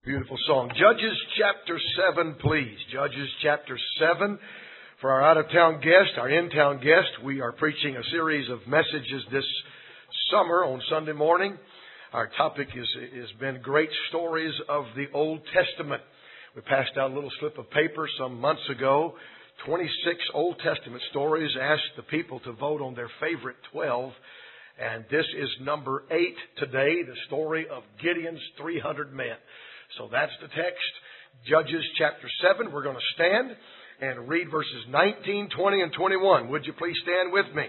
Beautiful song. Judges chapter 7, please. Judges chapter 7. For our out-of-town guest, our in-town guest, we are preaching a series of messages this summer on Sunday morning. Our topic has been great stories of the Old Testament. We passed out a little slip of paper some months ago. 26 Old Testament stories. Asked the people to vote on their favorite 12. And this is number 8 today, the story of Gideon's 300 men. So that's the text, Judges chapter 7. We're going to stand and read verses 19, 20, and 21. Would you please stand with me?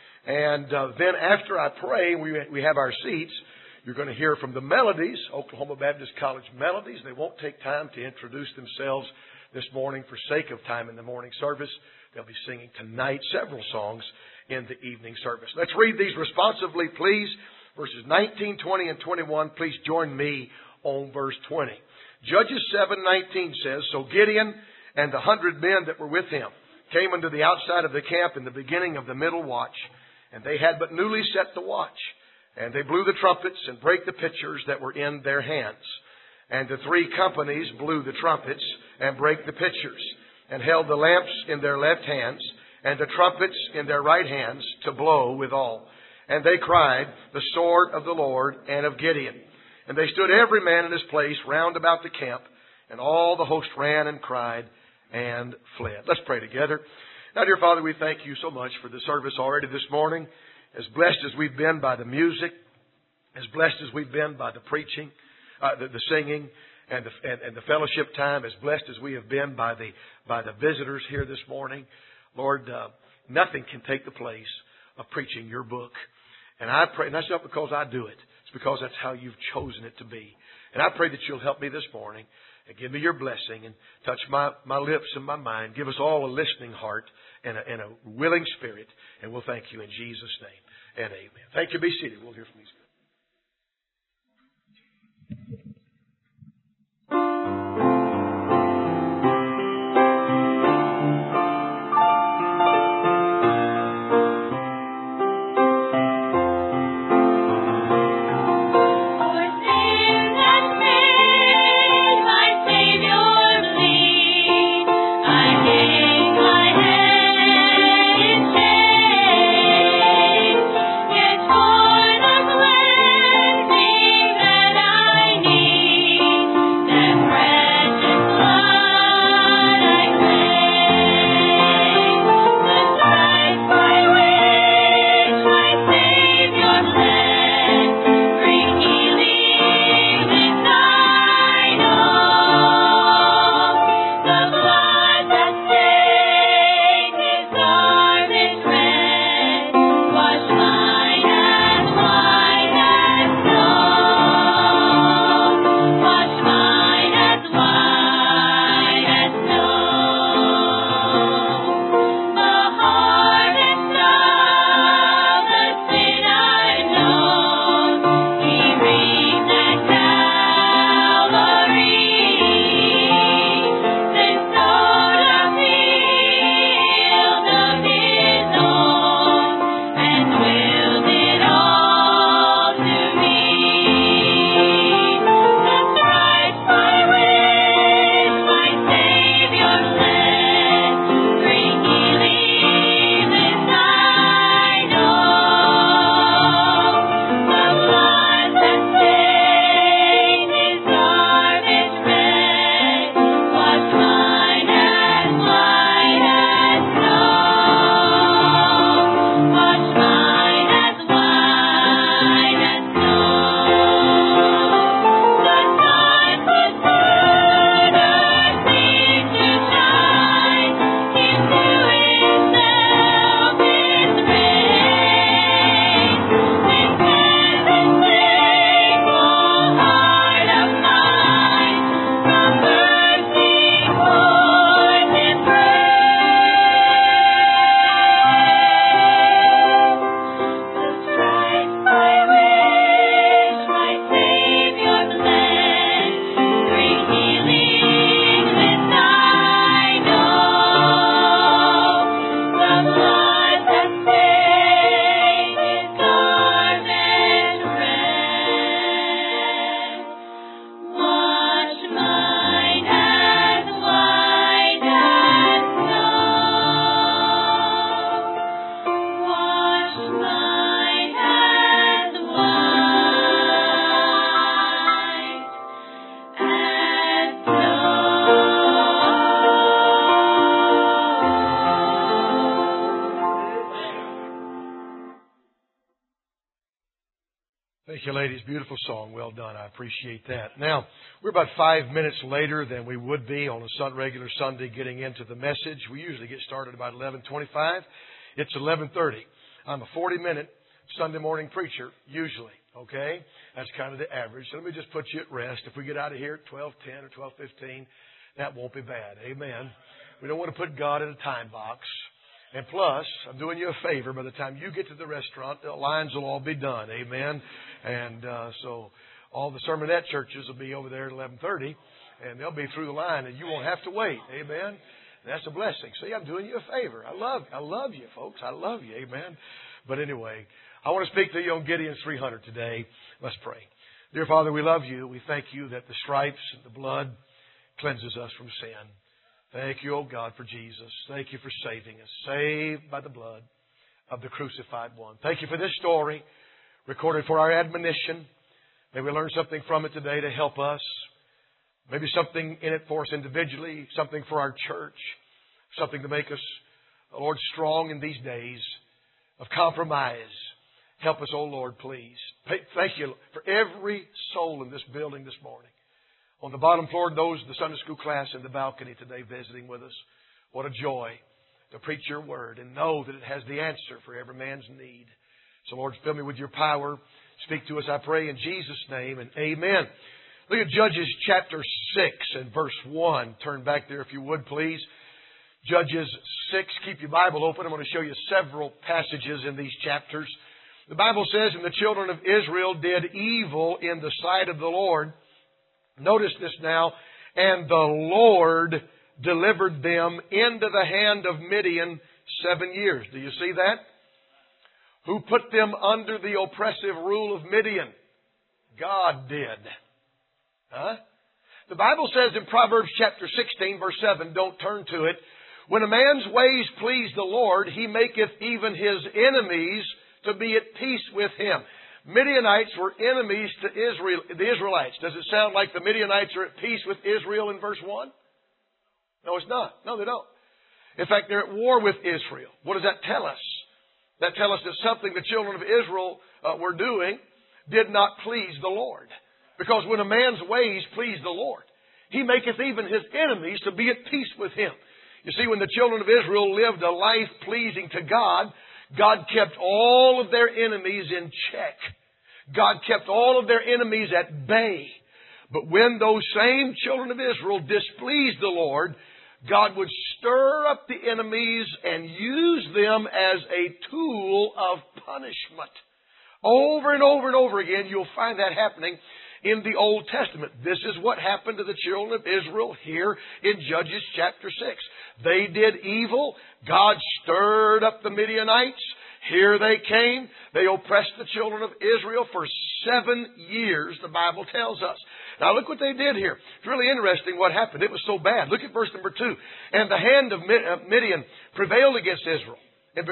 And then after I pray, we have our seats. You're going to hear from the Melodies, Oklahoma Baptist College Melodies. They won't take time to introduce themselves this morning for sake of time in the morning service. They'll be singing tonight several songs in the evening service. Let's read these responsively, please. Verses 19, 20, and 21. Please join me on verse 20. Judges 7:19 says, So Gideon and the 100 men that were with him came unto the outside of the camp in the beginning of the middle watch, and they had but newly set the watch. And they blew the trumpets and brake the pitchers that were in their hands. And the 3 companies blew the trumpets and brake the pitchers, and held the lamps in their left hands, and the trumpets in their right hands to blow withal. And they cried, The sword of the Lord and of Gideon. And they stood every man in his place round about the camp, and all the host ran and cried and fled. Let's pray together. Now, dear Father, we thank you so much for the service already this morning. As blessed as we've been by the music, as blessed as we've been by the preaching, the singing, and the fellowship time, as blessed as we have been by the visitors here this morning, Lord, nothing can take the place of preaching your book. And I pray, and that's not because I do it. It's because that's how you've chosen it to be. And I pray that you'll help me this morning and give me your blessing and touch my lips and my mind. Give us all a listening heart and a willing spirit. And we'll thank you in Jesus' name and amen. Thank you. Be seated. We'll hear from these guys. I need you, ladies. Beautiful song. Well done. I appreciate that. Now, we're about 5 minutes later than we would be on a regular Sunday getting into the message. We usually get started about 11:25. It's 11:30. I'm a 40-minute Sunday morning preacher, usually. Okay? That's kind of the average. So let me just put you at rest. If we get out of here at 12:10 or 12:15, that won't be bad. Amen. We don't want to put God in a time box. And plus, I'm doing you a favor. By the time you get to the restaurant, the lines will all be done. Amen. And so all the sermonette churches will be over there at 11:30, and they'll be through the line, and you won't have to wait. Amen. That's a blessing. See, I'm doing you a favor. I love you, folks. I love you. Amen. But anyway, I want to speak to you on Gideon's 300 today. Let's pray. Dear Father, we love you. We thank you that the stripes and the blood cleanses us from sin. Thank you, O God, for Jesus. Thank you for saving us. Saved by the blood of the crucified one. Thank you for this story recorded for our admonition. May we learn something from it today to help us. Maybe something in it for us individually, something for our church, something to make us, Lord, strong in these days of compromise. Help us, O Lord, please. Thank you for every soul in this building this morning. On the bottom floor, those of the Sunday school class in the balcony today visiting with us. What a joy to preach your word and know that it has the answer for every man's need. So, Lord, fill me with your power. Speak to us, I pray, in Jesus' name, and amen. Look at Judges chapter 6 and verse 1. Turn back there if you would, please. Judges 6. Keep your Bible open. I'm going to show you several passages in these chapters. The Bible says, and the children of Israel did evil in the sight of the Lord. Notice this now. And the Lord delivered them into the hand of Midian 7 years. Do you see that? Who put them under the oppressive rule of Midian? God did. Huh? The Bible says in Proverbs chapter 16, verse 7, don't turn to it. When a man's ways please the Lord, he maketh even his enemies to be at peace with him. Midianites were enemies to Israel, the Israelites. Does it sound like the Midianites are at peace with Israel in verse 1? No, it's not. No, they don't. In fact, they're at war with Israel. What does that tell us? That tells us that something the children of Israel were doing did not please the Lord. Because when a man's ways please the Lord, he maketh even his enemies to be at peace with him. You see, when the children of Israel lived a life pleasing to God, God kept all of their enemies in check. God kept all of their enemies at bay. But when those same children of Israel displeased the Lord, God would stir up the enemies and use them as a tool of punishment. Over and over and over again, you'll find that happening in the Old Testament. This is what happened to the children of Israel here in Judges chapter 6. They did evil. God stirred up the Midianites. Here they came. They oppressed the children of Israel for 7 years, the Bible tells us. Now look what they did here. It's really interesting what happened. It was so bad. Look at verse number 2. And the hand of Midian prevailed against Israel. And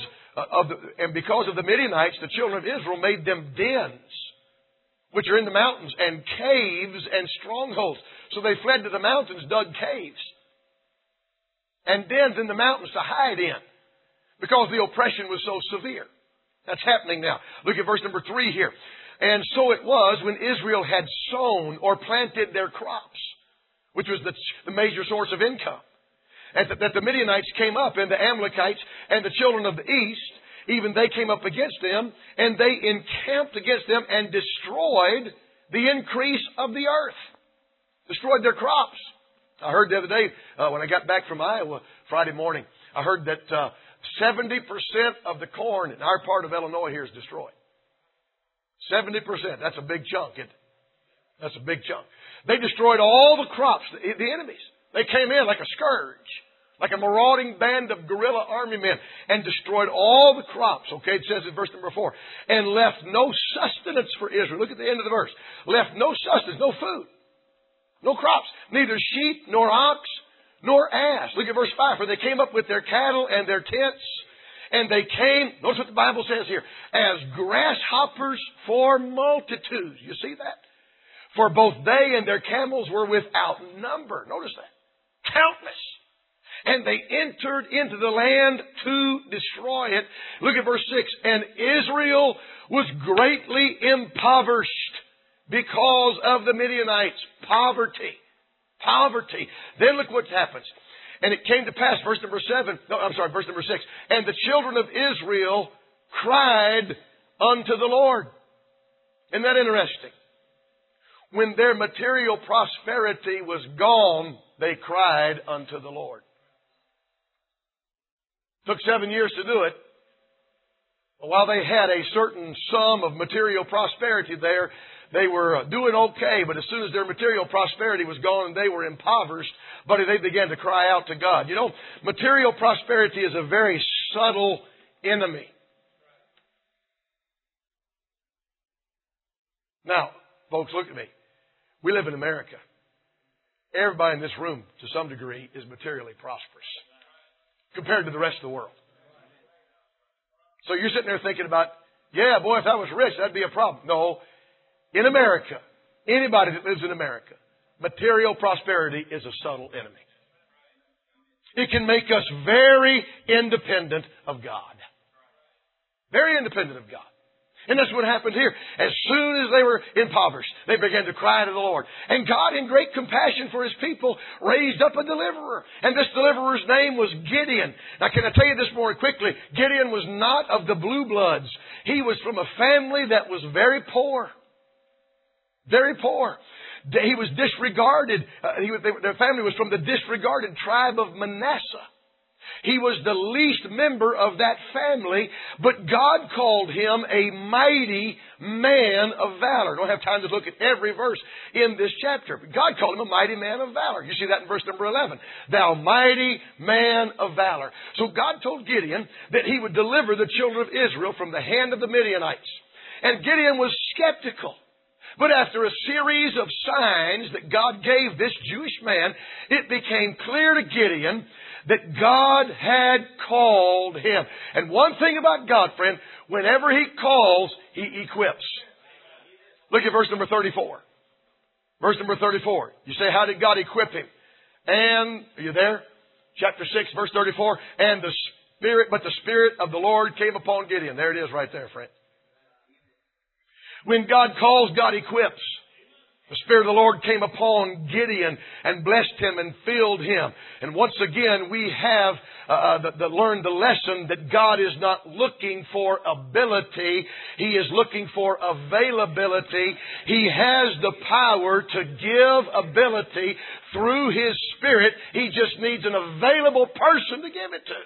because of the Midianites, the children of Israel made them dens, which are in the mountains, and caves and strongholds. So they fled to the mountains, dug caves and dens in the mountains to hide in, because the oppression was so severe. That's happening now. Look at verse number 3 here. And so it was when Israel had sown or planted their crops, which was the major source of income, and that the Midianites came up, and the Amalekites and the children of the east, even they came up against them, and they encamped against them and destroyed the increase of the earth. Destroyed their crops. I heard the other day, when I got back from Iowa Friday morning, I heard that 70% of the corn in our part of Illinois here is destroyed. 70%. That's a big chunk, isn't it? That's a big chunk. They destroyed all the crops, the enemies. They came in like a scourge, like a marauding band of guerrilla army men, and destroyed all the crops. Okay, it says in verse number 4, and left no sustenance for Israel. Look at the end of the verse. Left no sustenance, no food, no crops, neither sheep, nor ox, nor ass. Look at verse 5. For they came up with their cattle and their tents, and they came, notice what the Bible says here, as grasshoppers for multitudes. You see that? For both they and their camels were without number. Notice that. Countless. And they entered into the land to destroy it. Look at verse 6. And Israel was greatly impoverished because of the Midianites. Poverty. Poverty. Then look what happens. And it came to pass, verse number 6. And the children of Israel cried unto the Lord. Isn't that interesting? When their material prosperity was gone, they cried unto the Lord. Took 7 years to do it. But while they had a certain sum of material prosperity there, they were doing okay. But as soon as their material prosperity was gone and they were impoverished, buddy, they began to cry out to God. You know, material prosperity is a very subtle enemy. Now, folks, look at me. We live in America. Everybody in this room, to some degree, is materially prosperous compared to the rest of the world. So you're sitting there thinking about, yeah, boy, if I was rich, that'd be a problem. No. In America, anybody that lives in America, material prosperity is a subtle enemy. It can make us very independent of God. Very independent of God. And that's what happened here. As soon as they were impoverished, they began to cry to the Lord. And God, in great compassion for His people, raised up a deliverer. And this deliverer's name was Gideon. Now, can I tell you this more quickly? Gideon was not of the blue bloods. He was from a family that was very poor. Very poor. He was disregarded. Their family was from the disregarded tribe of Manasseh. He was the least member of that family, but God called him a mighty man of valor. I don't have time to look at every verse in this chapter, but God called him a mighty man of valor. You see that in verse number 11. Thou mighty man of valor. So God told Gideon that he would deliver the children of Israel from the hand of the Midianites. And Gideon was skeptical. But after a series of signs that God gave this Jewish man, it became clear to Gideon that God had called him. And one thing about God, friend, whenever He calls, He equips. Look at verse number 34. Verse number 34. You say, how did God equip him? And, are you there? Chapter 6, verse 34. And the Spirit of the Lord came upon Gideon. There it is right there, friend. When God calls, God equips. The Spirit of the Lord came upon Gideon and blessed him and filled him. And once again, we have learned the lesson that God is not looking for ability. He is looking for availability. He has the power to give ability through His Spirit. He just needs an available person to give it to.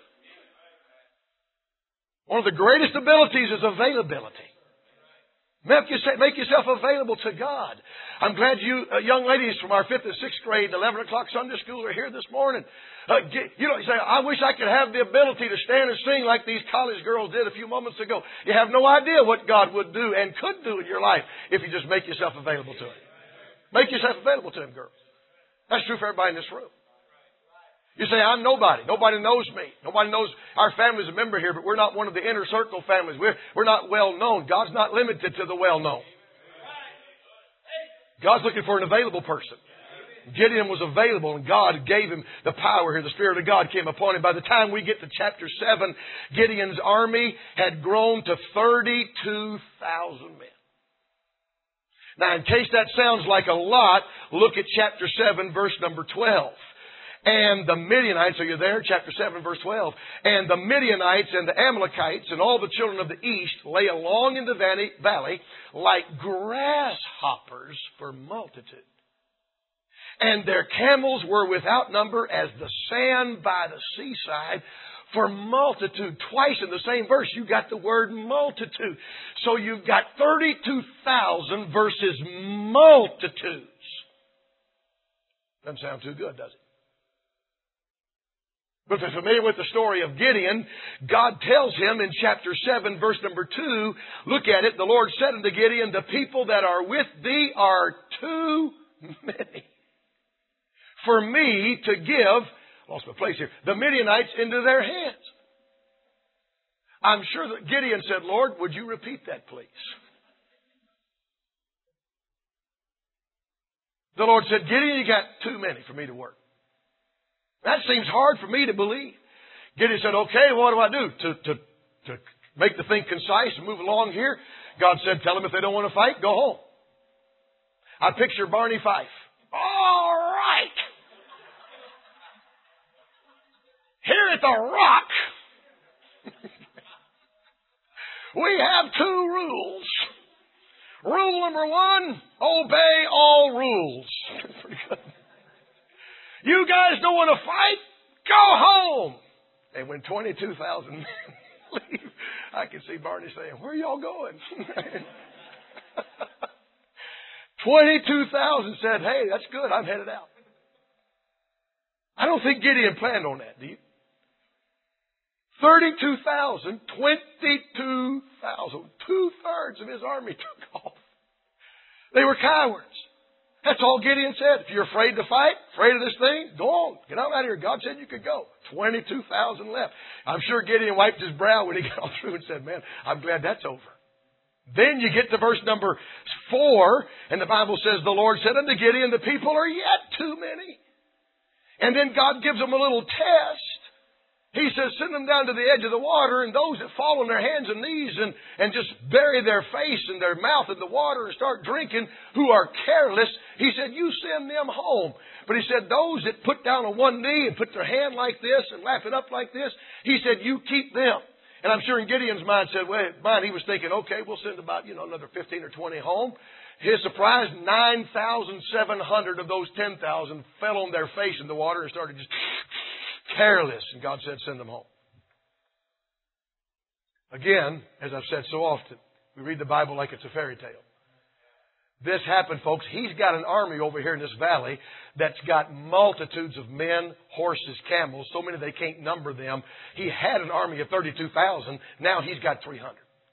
One of the greatest abilities is availability. Make yourself available to God. I'm glad you young ladies from our 5th and 6th grade, 11 o'clock Sunday school are here this morning. You say, I wish I could have the ability to stand and sing like these college girls did a few moments ago. You have no idea what God would do and could do in your life if you just make yourself available to Him. Make yourself available to Him, girls. That's true for everybody in this room. You say, I'm nobody. Nobody knows me. Nobody knows our family's a member here, but we're not one of the inner circle families. We're not well known. God's not limited to the well known. God's looking for an available person. Gideon was available, and God gave him the power here. The Spirit of God came upon him. By the time we get to chapter 7, Gideon's army had grown to 32,000 men. Now, in case that sounds like a lot, look at chapter 7, verse number 12. And the Midianites, are you there? Chapter 7, verse 12. And the Midianites and the Amalekites and all the children of the east lay along in the valley like grasshoppers for multitude. And their camels were without number as the sand by the seaside for multitude. Twice in the same verse, you got the word multitude. So you've got 32,000 versus multitudes. Doesn't sound too good, does it? But if you're familiar with the story of Gideon, God tells him in chapter 7, verse number 2, look at it, the Lord said unto Gideon, the people that are with thee are too many for me to give, lost my place here, the Midianites into their hands. I'm sure that Gideon said, Lord, would you repeat that, please? The Lord said, Gideon, you got too many for me to work. That seems hard for me to believe. Gideon said, okay, what do I do to make the thing concise and move along here? God said, tell them if they don't want to fight, go home. I picture Barney Fife. All right. Here at the Rock, we have 2 rules. Rule number 1, obey all rules. Pretty good. You guys don't want to fight? Go home. And when 22,000 men leave, I can see Barney saying, where are y'all going? 22,000 said, hey, that's good. I'm headed out. I don't think Gideon planned on that, do you? 32,000, 22,000, 2/3 of his army took off. They were cowards. That's all Gideon said. If you're afraid to fight, afraid of this thing, go on. Get out of here. God said you could go. 22,000 left. I'm sure Gideon wiped his brow when he got all through and said, man, I'm glad that's over. Then you get to verse number 4, and the Bible says, the Lord said unto Gideon, the people are yet too many. And then God gives them a little test. He says, send them down to the edge of the water, and those that fall on their hands and knees and just bury their face and their mouth in the water and start drinking, who are careless, he said, you send them home. But he said, those that put down on one knee and put their hand like this and laugh it up like this, he said, you keep them. And I'm sure in Gideon's mind he was thinking, okay, we'll send about, another 15 or 20 home. His surprise, 9,700 of those 10,000 fell on their face in the water and started just careless. And God said, send them home. Again, as I've said so often, we read the Bible like it's a fairy tale. This happened, folks. He's got an army over here in this valley that's got multitudes of men, horses, camels, so many they can't number them. He had an army of 32,000. Now he's got 300.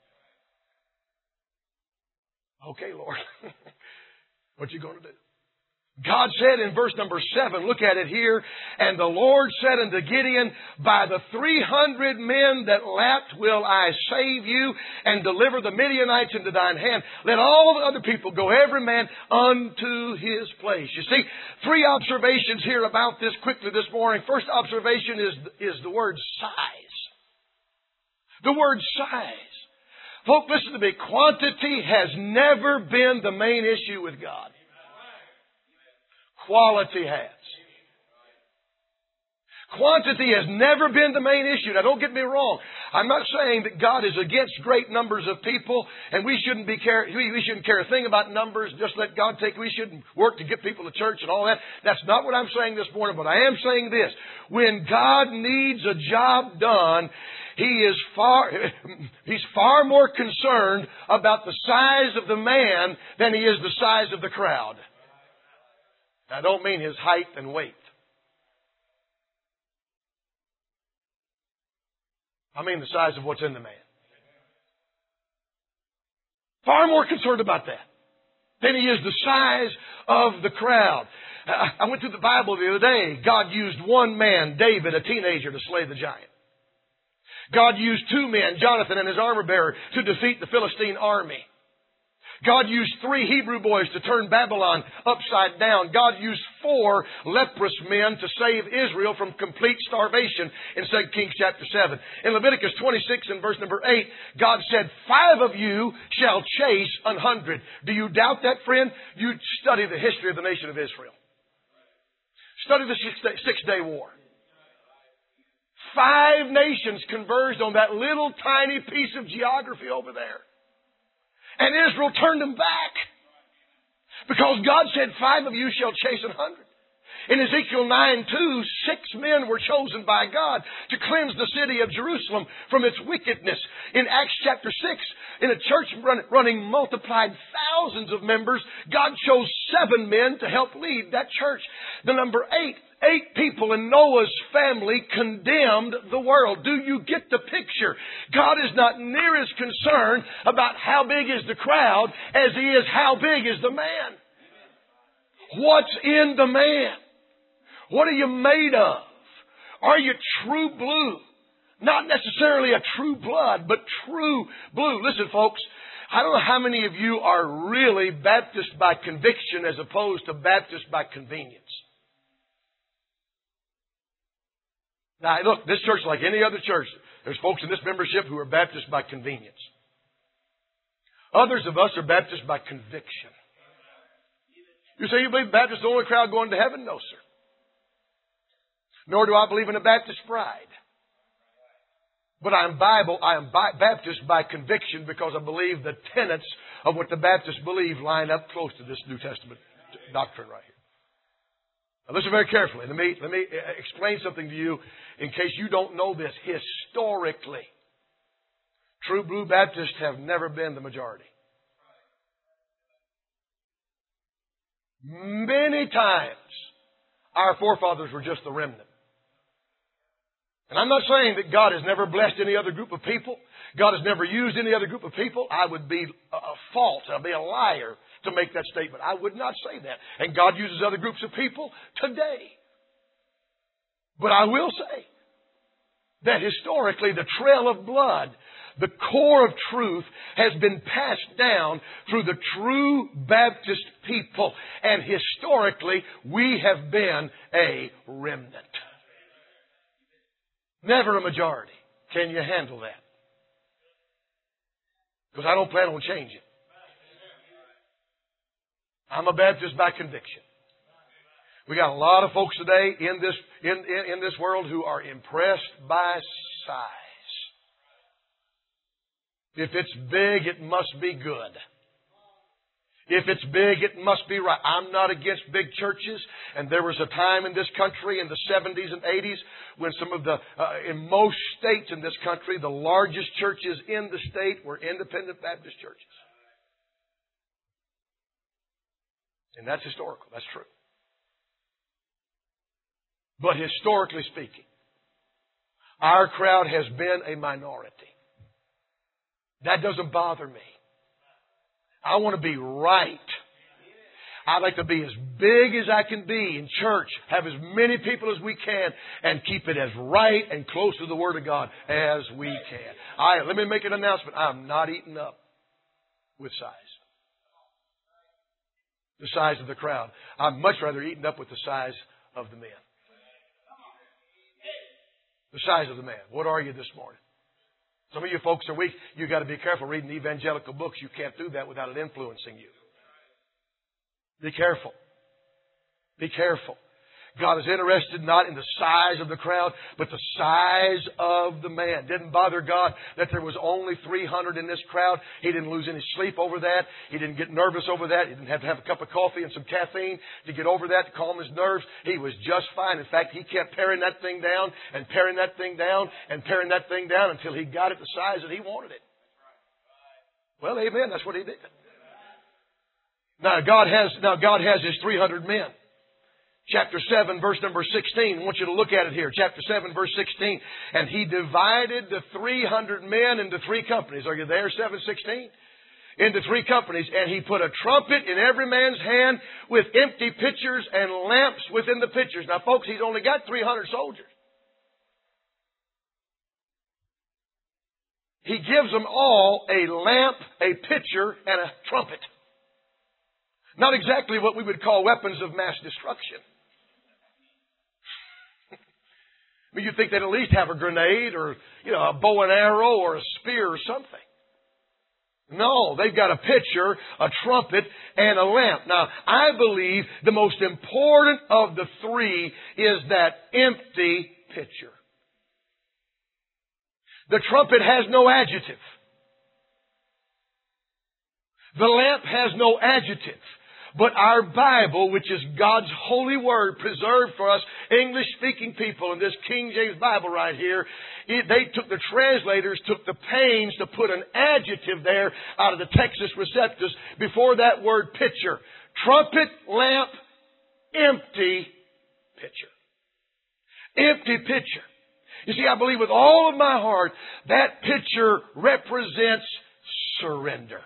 Okay, Lord. What you going to do? God said in verse number 7, look at it here, and the Lord said unto Gideon, by the 300 men that lapped will I save you and deliver the Midianites into thine hand. Let all the other people go, every man unto his place. You see, 3 observations here about this quickly this morning. First observation is the word size. The word size. Folks, listen to me. Quantity has never been the main issue with God. Quality has. Quantity has never been the main issue. Now, don't get me wrong. I'm not saying that God is against great numbers of people, and we shouldn't care a thing about numbers. Just let God take. We shouldn't work to get people to church and all that. That's not what I'm saying this morning. But I am saying this: when God needs a job done, He's far more concerned about the size of the man than He is the size of the crowd. I don't mean his height and weight. I mean the size of what's in the man. Far more concerned about that than he is the size of the crowd. I went through the Bible the other day. God used one man, David, a teenager, to slay the giant. God used 2 men, Jonathan and his armor bearer, to defeat the Philistine army. God used 3 Hebrew boys to turn Babylon upside down. God used 4 leprous men to save Israel from complete starvation in 2 Kings chapter 7. In Leviticus 26 and verse number 8, God said, 5 of you shall chase 100. Do you doubt that, friend? You study the history of the nation of Israel. Study the Six-Day War. 5 nations converged on that little tiny piece of geography over there. And Israel turned them back. Because God said, 5 of you shall chase 100. In Ezekiel 9:2, 6 men were chosen by God to cleanse the city of Jerusalem from its wickedness. In Acts chapter 6, in a church running multiplied thousands of members, God chose 7 men to help lead that church. The number 8 people in Noah's family condemned the world. Do you get the picture? God is not near as concerned about how big is the crowd as He is how big is the man. What's in the man? What are you made of? Are you true blue? Not necessarily a true blood, but true blue. Listen, folks, I don't know how many of you are really Baptist by conviction as opposed to Baptist by convenience. Now, look, this church, like any other church, there's folks in this membership who are Baptist by convenience. Others of us are Baptist by conviction. You say you believe Baptist is the only crowd going to heaven? No, sir. Nor do I believe in a Baptist pride. But I am Baptist by conviction because I believe the tenets of what the Baptists believe line up close to this New Testament doctrine right here. Now listen very carefully. Let me explain something to you in case you don't know this. Historically, true blue Baptists have never been the majority. Many times, our forefathers were just the remnant. And I'm not saying that God has never blessed any other group of people. God has never used any other group of people. I would be false. I'd be a liar to make that statement. I would not say that. And God uses other groups of people today. But I will say that historically the trail of blood, the core of truth, has been passed down through the true Baptist people. And historically we have been a remnant. Never a majority. Can you handle that? Because I don't plan on changing. I'm a Baptist by conviction. We got a lot of folks today in this world who are impressed by size. If it's big, it must be good. If it's big, it must be right. I'm not against big churches. And there was a time in this country in the 70s and 80s when some of in most states in this country, the largest churches in the state were independent Baptist churches. And that's historical. That's true. But historically speaking, our crowd has been a minority. That doesn't bother me. I want to be right. I'd like to be as big as I can be in church, have as many people as we can, and keep it as right and close to the Word of God as we can. Let me make an announcement. I'm not eating up with size. The size of the crowd. I'd much rather eaten up with the size of the men. The size of the man. What are you this morning? Some of you folks are weak. You've got to be careful reading evangelical books. You can't do that without it influencing you. Be careful. Be careful. God is interested not in the size of the crowd, but the size of the man. Didn't bother God that there was only 300 in this crowd. He didn't lose any sleep over that. He didn't get nervous over that. He didn't have to have a cup of coffee and some caffeine to get over that, to calm his nerves. He was just fine. In fact, he kept paring that thing down and paring that thing down and paring that thing down until he got it the size that he wanted it. Well, amen. That's what he did. Now God has his 300 men. Chapter 7, verse number 16. I want you to look at it here. Chapter 7, verse 16. And he divided the 300 men into three companies. Are you there? 7:16? Into three companies. And he put a trumpet in every man's hand with empty pitchers and lamps within the pitchers. Now, folks, he's only got 300 soldiers. He gives them all a lamp, a pitcher, and a trumpet. Not exactly what we would call weapons of mass destruction. I mean, you'd think they'd at least have a grenade or, a bow and arrow or a spear or something. No, they've got a pitcher, a trumpet, and a lamp. Now, I believe the most important of the three is that empty pitcher. The trumpet has no adjective. The lamp has no adjective. But our Bible, which is God's holy word, preserved for us English-speaking people in this King James Bible right here, the translators took the pains to put an adjective there out of the Textus Receptus before that word pitcher. Trumpet, lamp, empty pitcher. Empty pitcher. You see, I believe with all of my heart that pitcher represents surrender.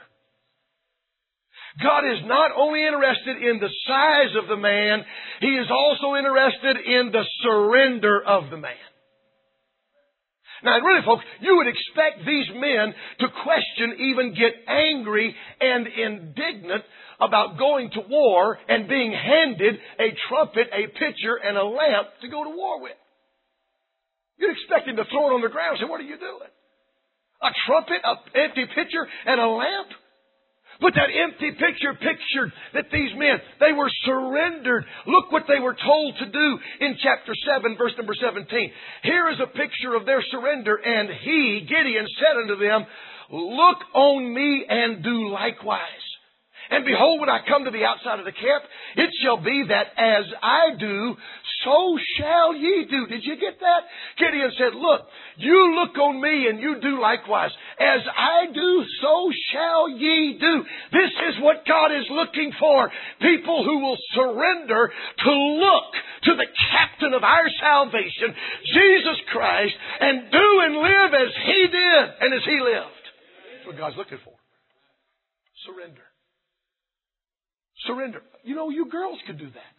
God is not only interested in the size of the man, He is also interested in the surrender of the man. Now, really, folks, you would expect these men to question, even get angry and indignant about going to war and being handed a trumpet, a pitcher, and a lamp to go to war with. You'd expect him to throw it on the ground and say, what are you doing? A trumpet, an empty pitcher, and a lamp? But that empty picture pictured that these men, they were surrendered. Look what they were told to do in chapter 7, verse number 17. Here is a picture of their surrender. And he, Gideon, said unto them, look on me and do likewise. And behold, when I come to the outside of the camp, it shall be that as I do, so shall ye do. Did you get that? Gideon said, look, you look on me and you do likewise. As I do, so shall ye do. This is what God is looking for. People who will surrender to look to the captain of our salvation, Jesus Christ, and do and live as He did and as He lived. That's what God's looking for. Surrender. Surrender. You know, you girls could do that.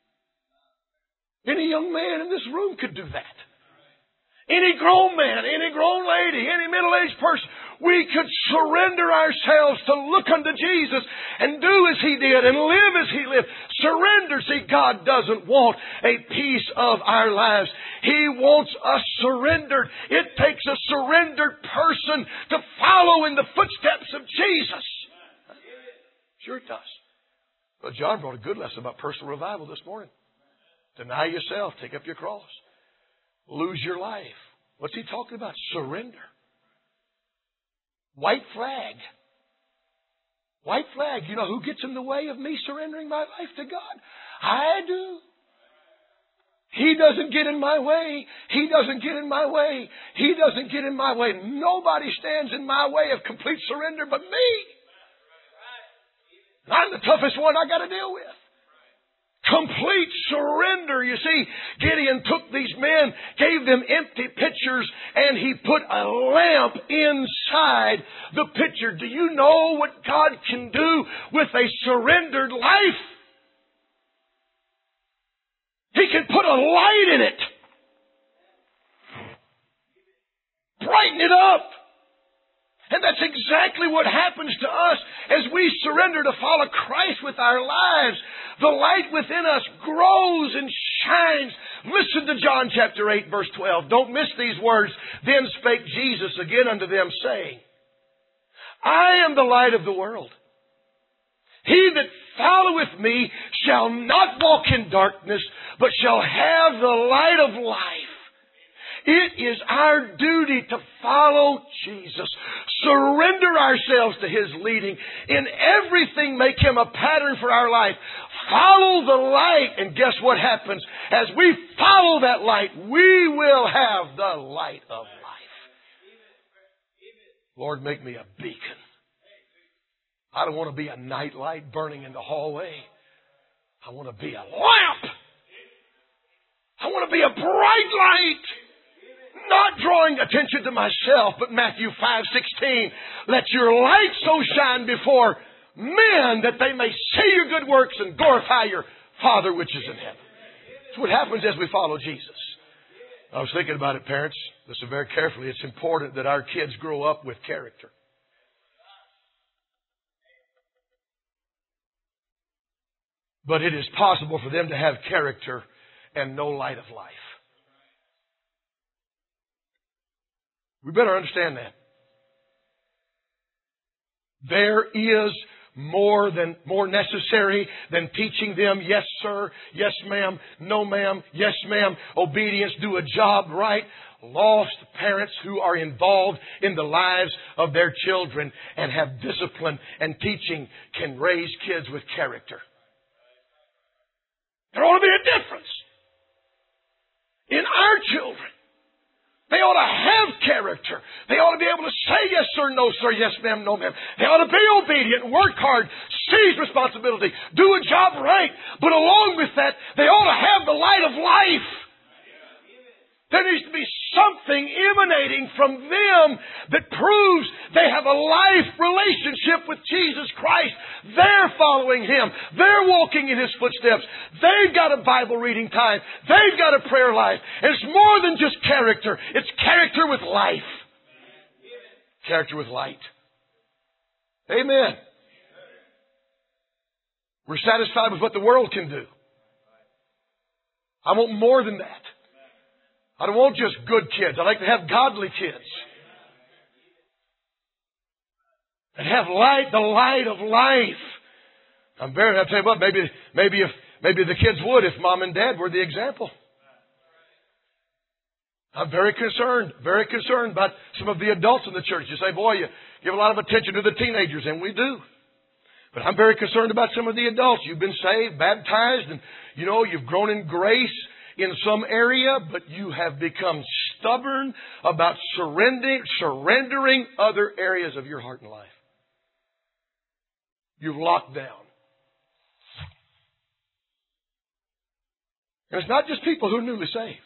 Any young man in this room could do that. Any grown man, any grown lady, any middle-aged person, we could surrender ourselves to look unto Jesus and do as He did and live as He lived. Surrender. See, God doesn't want a piece of our lives. He wants us surrendered. It takes a surrendered person to follow in the footsteps of Jesus. Sure it does. Well, John brought a good lesson about personal revival this morning. Deny yourself. Take up your cross. Lose your life. What's he talking about? Surrender. White flag. White flag. You know who gets in the way of me surrendering my life to God? I do. He doesn't get in my way. He doesn't get in my way. He doesn't get in my way. Nobody stands in my way of complete surrender but me. I'm the toughest one I got to deal with. Complete surrender. You see, Gideon took these men, gave them empty pitchers, and he put a lamp inside the pitcher. Do you know what God can do with a surrendered life? He can put a light in it. Brighten it up. And that's exactly what happens to us as we surrender to follow Christ with our lives. The light within us grows and shines. Listen to John chapter 8, verse 12. Don't miss these words. Then spake Jesus again unto them, saying, I am the light of the world. He that followeth me shall not walk in darkness, but shall have the light of life. It is our duty to follow Jesus. Surrender ourselves to His leading. In everything, make Him a pattern for our life. Follow the light, and guess what happens? As we follow that light, we will have the light of life. Lord, make me a beacon. I don't want to be a night light burning in the hallway. I want to be a lamp. I want to be a bright light. Not drawing attention to myself, but Matthew 5:16. Let your light so shine before men that they may see your good works and glorify your Father which is in heaven. That's what happens as we follow Jesus. I was thinking about it, parents. Listen very carefully. It's important that our kids grow up with character. But it is possible for them to have character and no light of life. We better understand that. There is more necessary than teaching them, yes sir, yes ma'am, no ma'am, yes ma'am, obedience, do a job right. Lost parents who are involved in the lives of their children and have discipline and teaching can raise kids with character. There ought to be a difference in our children. They ought to have character. They ought to be able to say yes sir, no sir, yes ma'am, no ma'am. They ought to be obedient, work hard, seize responsibility, do a job right. But along with that, they ought to have the light of life. There needs to be something emanating from them that proves they have a life relationship with Jesus Christ. They're following Him. They're walking in His footsteps. They've got a Bible reading time. They've got a prayer life. And it's more than just character. It's character with life. Character with light. Amen. We're satisfied with what the world can do. I want more than that. I don't want just good kids. I like to have godly kids. And have light, the light of life. I'll tell you what, maybe the kids would if mom and dad were the example. I'm very concerned about some of the adults in the church. You say, boy, you give a lot of attention to the teenagers, and we do. But I'm very concerned about some of the adults. You've been saved, baptized, and you've grown in grace in some area, but you have become stubborn about surrendering other areas of your heart and life. You've locked down. And it's not just people who are newly saved.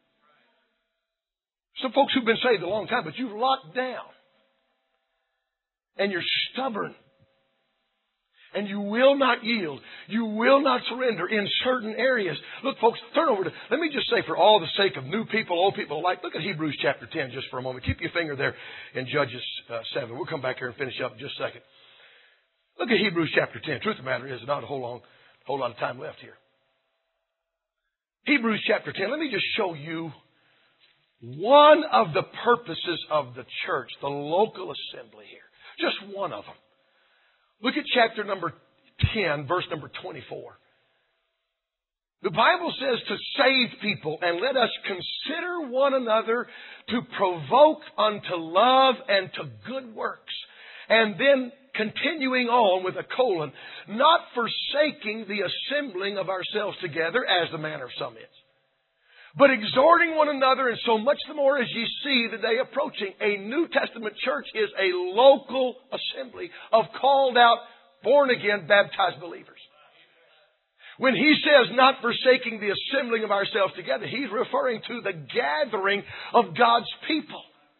Some folks who've been saved a long time, but you've locked down. And you're stubborn. And you will not yield. You will not surrender in certain areas. Look, folks, let me just say, for all the sake of new people, old people alike, look at Hebrews chapter 10 just for a moment. Keep your finger there in Judges 7. We'll come back here and finish up in just a second. Look at Hebrews chapter 10. Truth of the matter is, there's not a whole lot of time left here. Hebrews chapter 10. Let me just show you one of the purposes of the church, the local assembly here. Just one of them. Look at chapter number 10, verse number 24. The Bible says to save people, and let us consider one another to provoke unto love and to good works. And then continuing on with a colon, not forsaking the assembling of ourselves together as the manner of some is, but exhorting one another, and so much the more as ye see the day approaching. A New Testament church is a local assembly of called out, born again, baptized believers. When he says not forsaking the assembling of ourselves together, he's referring to the gathering of God's people.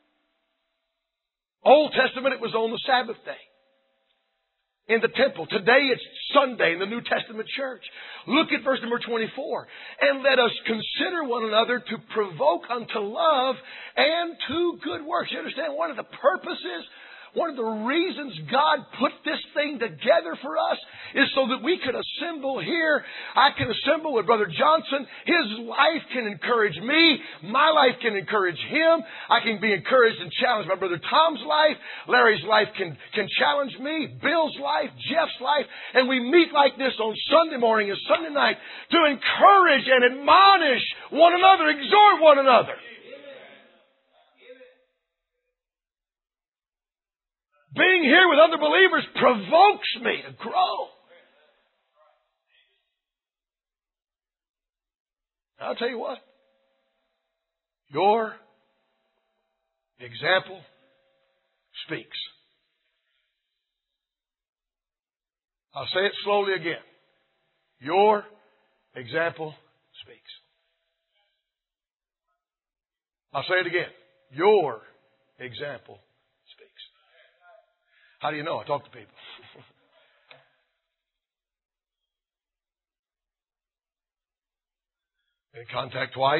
Old Testament, it was on the Sabbath day in the temple. Today it's Sunday in the New Testament church. Look at verse number 24. And let us consider one another to provoke unto love and to good works. You understand one of the purposes, one of the reasons God put this thing together for us is so that we could assemble here. I can assemble with Brother Johnson. His life can encourage me. My life can encourage him. I can be encouraged and challenged by Brother Tom's life. Larry's life can challenge me. Bill's life, Jeff's life. And we meet like this on Sunday morning and Sunday night to encourage and admonish one another, exhort one another. Being here with other believers provokes me to grow. I'll tell you what. Your example speaks. I'll say it slowly again. Your example speaks. I'll say it again. Your example speaks. How do you know? I talk to people. Been in contact twice.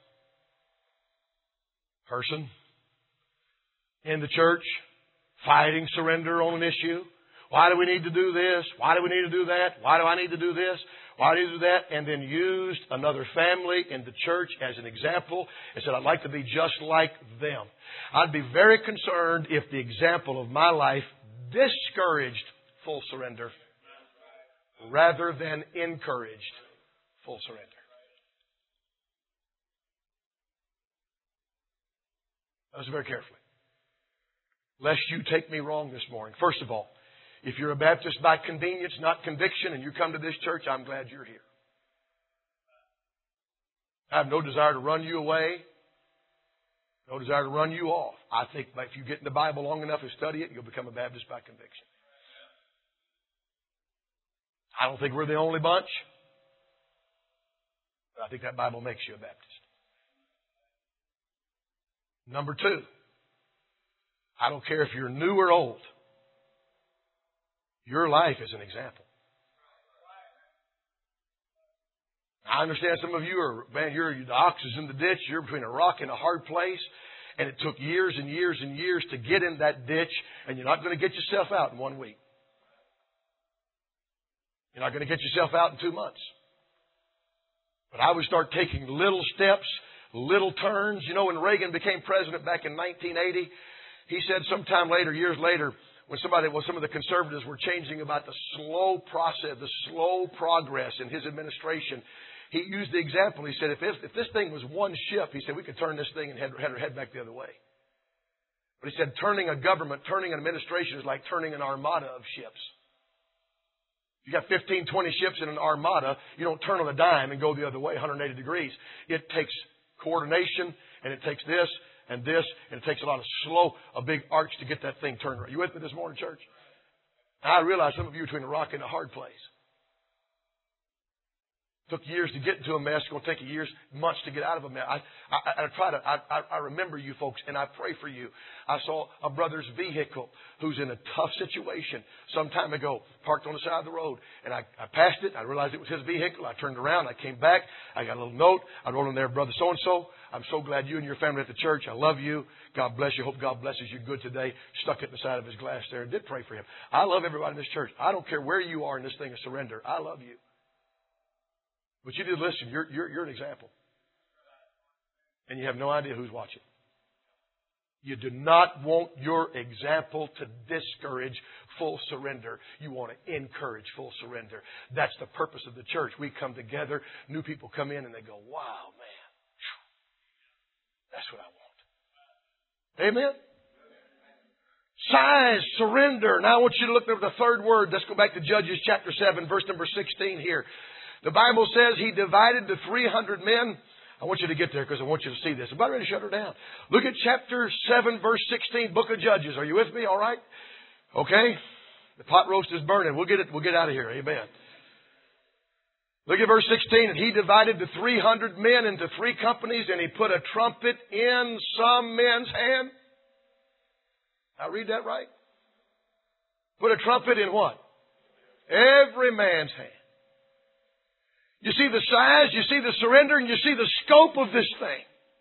Person in the church fighting surrender on an issue. Why do we need to do this? Why do we need to do that? Why do I need to do this? Why do you do that? And then used another family in the church as an example and said, I'd like to be just like them. I'd be very concerned if the example of my life discouraged full surrender rather than encouraged full surrender. Listen very carefully. Lest you take me wrong this morning. First of all, if you're a Baptist by convenience, not conviction, and you come to this church, I'm glad you're here. I have no desire to run you away. No desire to run you off. I think if you get in the Bible long enough and study it, you'll become a Baptist by conviction. I don't think we're the only bunch. But I think that Bible makes you a Baptist. Number two, I don't care if you're new or old. Your life is an example. I understand some of you are, the ox is in the ditch. You're between a rock and a hard place. And it took years and years and years to get in that ditch. And you're not going to get yourself out in 1 week. You're not going to get yourself out in 2 months. But I would start taking little steps, little turns. You know, when Reagan became president back in 1980, he said sometime later, years later, when some of the conservatives were changing about the slow process, the slow progress in his administration, he used the example. He said, if this thing was one ship, he said, we could turn this thing and head her head back the other way. But he said, turning a government, turning an administration is like turning an armada of ships. You got 15, 20 ships in an armada. You don't turn on a dime and go the other way 180 degrees. It takes coordination, and it takes this and this, and it takes a big arch to get that thing turned right. You with me this morning, church? I realize some of you are between a rock and a hard place. Took years to get into a mess. It's going to take you months to get out of a mess. I remember you folks, and I pray for you. I saw a brother's vehicle who's in a tough situation some time ago, parked on the side of the road. And I passed it. I realized it was his vehicle. I turned around. I came back. I got a little note. I wrote on there, Brother so-and-so, I'm so glad you and your family at the church. I love you. God bless you. Hope God blesses you good today. Stuck it in the side of his glass there and did pray for him. I love everybody in this church. I don't care where you are in this thing of surrender. I love you. But you did listen. You're an example. And you have no idea who's watching. You do not want your example to discourage full surrender. You want to encourage full surrender. That's the purpose of the church. We come together. New people come in and they go, wow, man. That's what I want. Amen? Size, surrender. Now I want you to look at the third word. Let's go back to Judges chapter 7, verse number 16 here. The Bible says he divided the 300 men. I want you to get there because I want you to see this. I'm about ready to shut her down. Look at chapter 7, verse 16, book of Judges. Are you with me? All right? Okay? The pot roast is burning. We'll get out of here. Amen. Look at verse 16. And he divided the 300 men into 3 companies, and he put a trumpet in some men's hand. I read that right? Put a trumpet in what? Every man's hand. You see the size, you see the surrender, and you see the scope of this thing.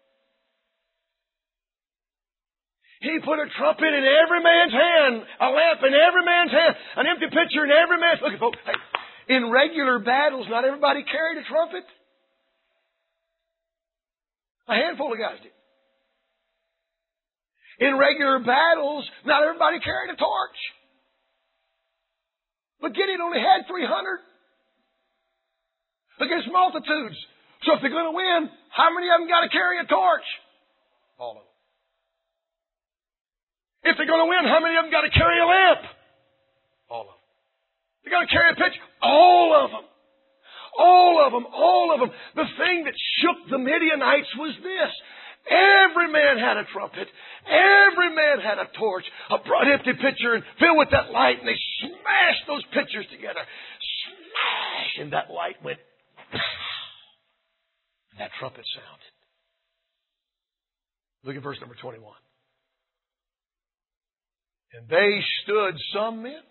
He put a trumpet in every man's hand, a lamp in every man's hand, an empty pitcher in every man's... Look, folks, hey, in regular battles, not everybody carried a trumpet. A handful of guys did. In regular battles, not everybody carried a torch. But Gideon only had 300. Against multitudes. So if they're going to win, how many of them got to carry a torch? All of them. If they're going to win, how many of them got to carry a lamp? All of them. They got to carry a pitch? All of them. All of them. All of them. The thing that shook the Midianites was this. Every man had a trumpet. Every man had a torch. A broad empty pitcher and filled with that light. And they smashed those pitchers together. Smash! And that light went... And that trumpet sounded. Look at verse number 21. And they stood some men.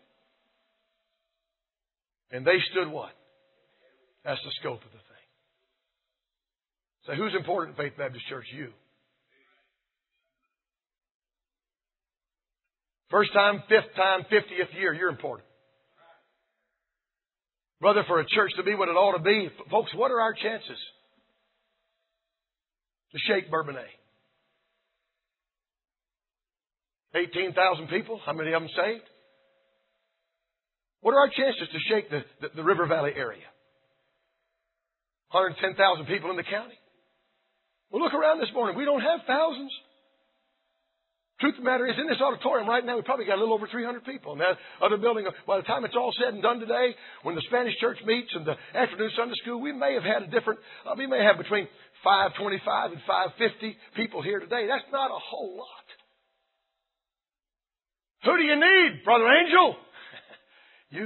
And they stood what? That's the scope of the thing. So who's important in Faith Baptist Church? You. First time, 5th time, 50th year, you're important. Brother, for a church to be what it ought to be, folks, what are our chances to shake Bourbonnais? 18,000 people. How many of them saved? What are our chances to shake the River Valley area? 110,000 people in the county. Well, look around this morning. We don't have thousands. Truth of the matter is, in this auditorium right now, we probably got a little over 300 people. And that other building, by the time it's all said and done today, when the Spanish church meets and the afternoon Sunday school, we may have had we may have between 525 and 550 people here today. That's not a whole lot. Who do you need, Brother Angel? You.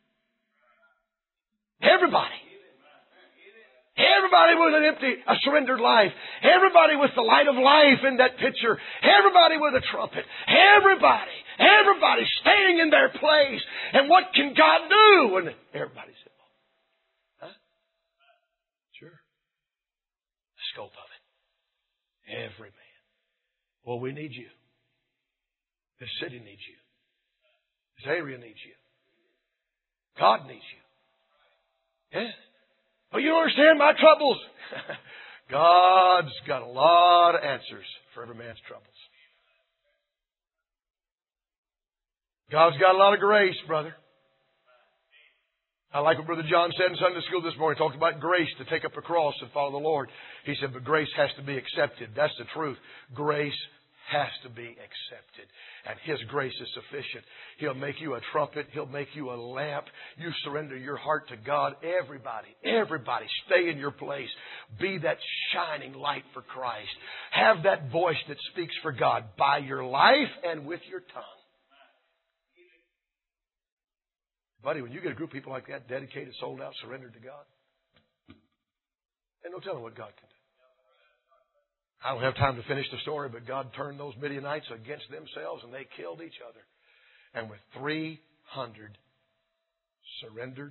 Everybody. Everybody with a surrendered life. Everybody with the light of life in that picture. Everybody with a trumpet. Everybody staying in their place. And what can God do? And everybody said, huh? Sure. The scope of it. Every man. Well, we need you. This city needs you. This area needs you. God needs you. Yeah. Well, you don't understand my troubles. God's got a lot of answers for every man's troubles. God's got a lot of grace, brother. I like what Brother John said in Sunday school this morning. He talked about grace to take up a cross and follow the Lord. He said, but grace has to be accepted. That's the truth. Grace has to be accepted. And His grace is sufficient. He'll make you a trumpet. He'll make you a lamp. You surrender your heart to God. Everybody, stay in your place. Be that shining light for Christ. Have that voice that speaks for God by your life and with your tongue. Buddy, when you get a group of people like that, dedicated, sold out, surrendered to God, ain't no telling what God can do. I don't have time to finish the story, but God turned those Midianites against themselves and they killed each other. And with 300 surrendered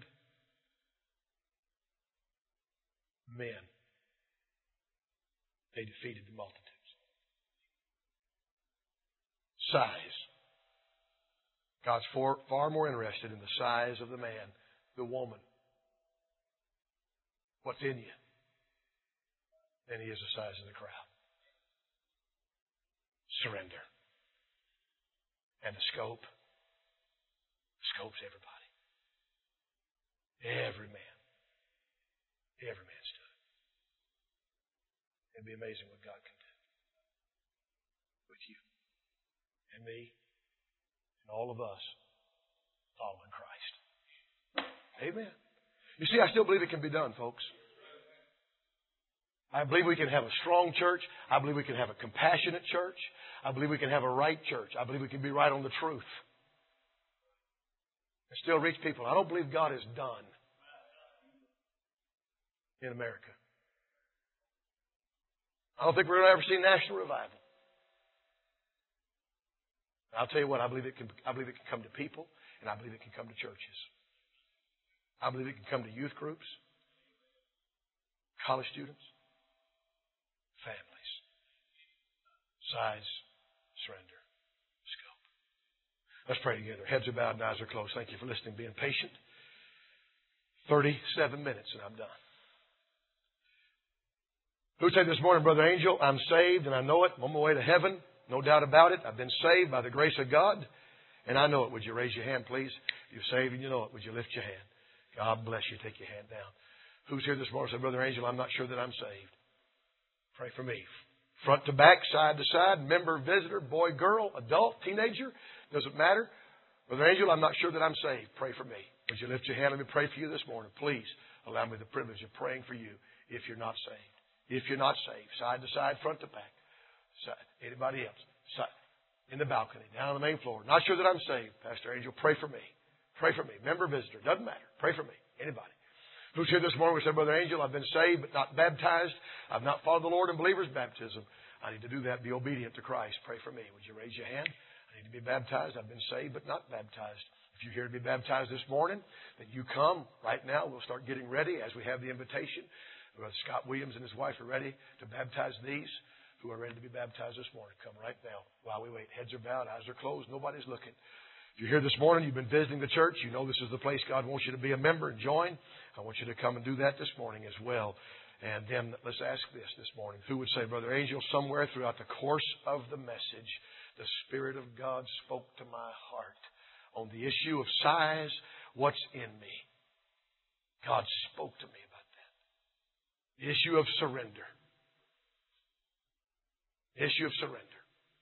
men, they defeated the multitudes. Size. God's far more interested in the size of the man, the woman, what's in you, than He is the size of the crowd. Surrender. And the scope. The scope's everybody. Every man. Every man stood. It'd be amazing what God can do with you and me and all of us following Christ. Amen. You see, I still believe it can be done, folks. I believe we can have a strong church. I believe we can have a compassionate church. I believe we can have a right church. I believe we can be right on the truth and still reach people. I don't believe God is done in America. I don't think we're going to ever see national revival. I'll tell you what, I believe it can come to people, and I believe it can come to churches. I believe it can come to youth groups, college students, families. Size, surrender, scope. Let's pray together. Heads are bowed and eyes are closed. Thank you for listening, being patient. 37 minutes and I'm done. Who said this morning, Brother Angel, I'm saved and I know it. I'm on my way to heaven. No doubt about it. I've been saved by the grace of God. And I know it. Would you raise your hand, please? If you're saved and you know it, would you lift your hand? God bless you. Take your hand down. Who's here this morning and said, Brother Angel, I'm not sure that I'm saved. Pray for me. Front to back, side to side, member, visitor, boy, girl, adult, teenager. Doesn't matter. Brother Angel, I'm not sure that I'm saved. Pray for me. Would you lift your hand? Let me pray for you this morning. Please allow me the privilege of praying for you if you're not saved. If you're not saved, side to side, front to back. Anybody else? In the balcony, down on the main floor. Not sure that I'm saved. Pastor Angel, pray for me. Pray for me. Member, visitor. Doesn't matter. Pray for me. Anybody. Who's here this morning? We said, Brother Angel, I've been saved but not baptized. I've not followed the Lord in believer's baptism. I need to do that. Be obedient to Christ. Pray for me. Would you raise your hand? I need to be baptized. I've been saved but not baptized. If you're here to be baptized this morning, then you come right now. We'll start getting ready as we have the invitation. Brother Scott Williams and his wife are ready to baptize these who are ready to be baptized this morning. Come right now while we wait. Heads are bowed, eyes are closed, nobody's looking. If you're here this morning, you've been visiting the church, you know this is the place God wants you to be a member and join. I want you to come and do that this morning as well. And then let's ask this morning. Who would say, Brother Angel, somewhere throughout the course of the message, the Spirit of God spoke to my heart on the issue of size, what's in me. God spoke to me about that. The issue of surrender. The issue of surrender.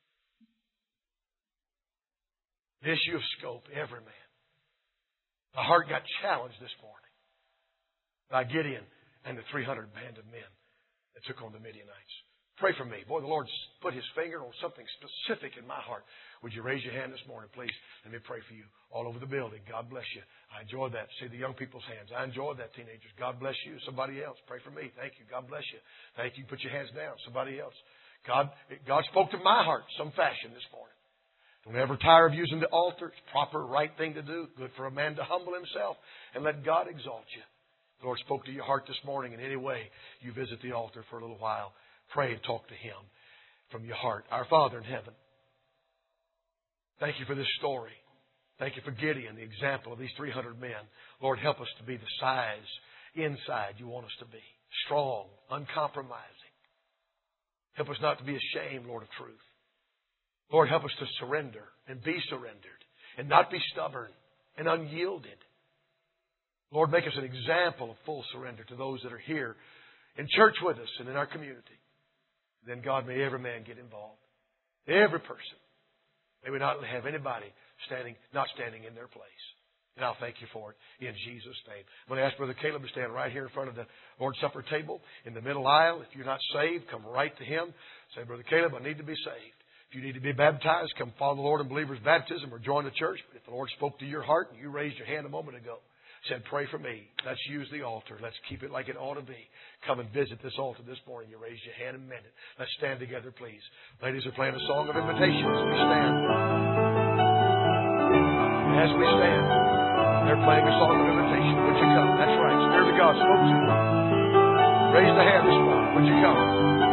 The issue of scope, every man. My heart got challenged this morning by Gideon and the 300 band of men that took on the Midianites. Pray for me. Boy, the Lord's put His finger on something specific in my heart. Would you raise your hand this morning, please? Let me pray for you all over the building. God bless you. I enjoy that. See the young people's hands. I enjoy that, teenagers. God bless you. Somebody else. Pray for me. Thank you. God bless you. Thank you. Put your hands down. Somebody else. God spoke to my heart some fashion this morning. Don't ever tire of using the altar. It's proper, right thing to do. Good for a man to humble himself and let God exalt you. The Lord spoke to your heart this morning in any way. You visit the altar for a little while. Pray and talk to Him from your heart. Our Father in heaven, thank you for this story. Thank you for Gideon, the example of these 300 men. Lord, help us to be the size inside you want us to be. Strong, uncompromising. Help us not to be ashamed, Lord, of truth. Lord, help us to surrender and be surrendered and not be stubborn and unyielded. Lord, make us an example of full surrender to those that are here in church with us and in our community. Then, God, may every man get involved. Every person. May we not have anybody not standing in their place. And I'll thank you for it in Jesus' name. I'm going to ask Brother Caleb to stand right here in front of the Lord's Supper table in the middle aisle. If you're not saved, come right to him. Say, Brother Caleb, I need to be saved. If you need to be baptized, come follow the Lord in believer's baptism or join the church. But if the Lord spoke to your heart and you raised your hand a moment ago, said, pray for me. Let's use the altar. Let's keep it like it ought to be. Come and visit this altar this morning. You raised your hand in a minute. Let's stand together, please. Ladies are playing a song of invitation as we stand. As we stand, they're playing a song of invitation. Would you come? That's right. Spirit of God spoke to you. Raise the hand this morning. Would you come?